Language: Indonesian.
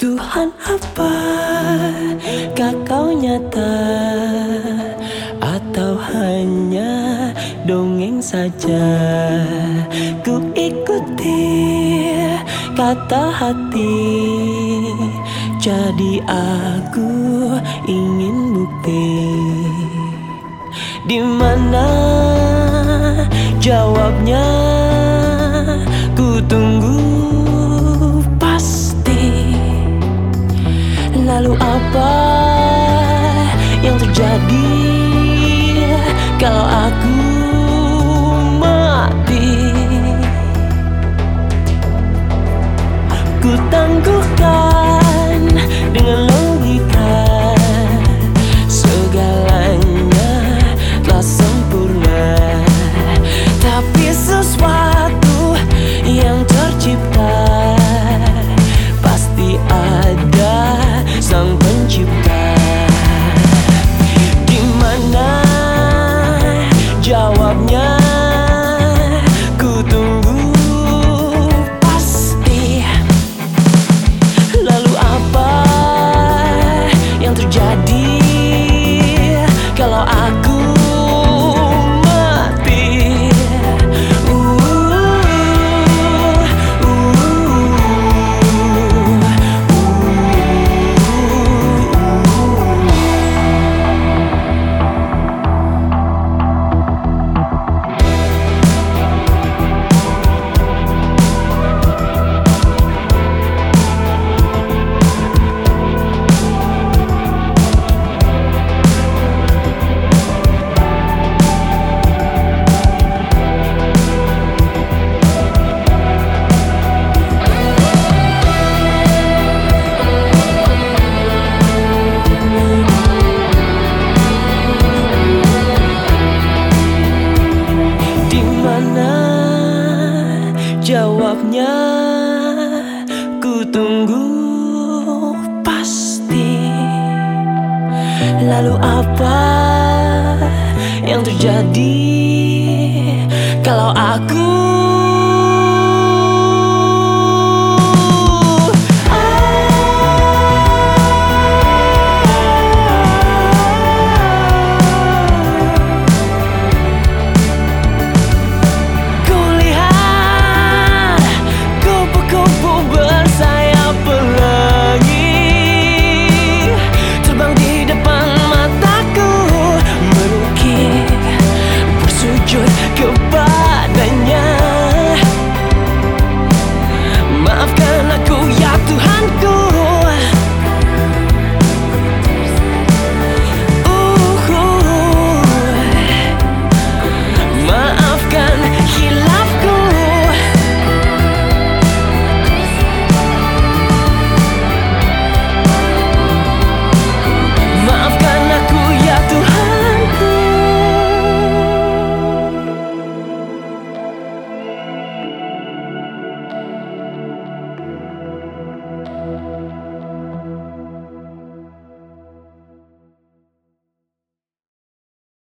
Tuhan, apakah kau nyata atau hanya dongeng saja? Ku ikuti kata hati, jadi aku ingin bukti. Di mana jawabnya? Ku tunggu pasti. Lalu apa yang terjadi kalau aku mati? Ku tangguhkan dengan logika, segalanya telah sempurna. Tapi sesuatu yang tercipta pasti ada Sang Pencipta. Di mana jawabnya? Ku tunggu pasti. Lalu apa yang terjadi kalau aku mati? Jawabnya ku tunggu pasti. Lalu apa yang terjadi kalau aku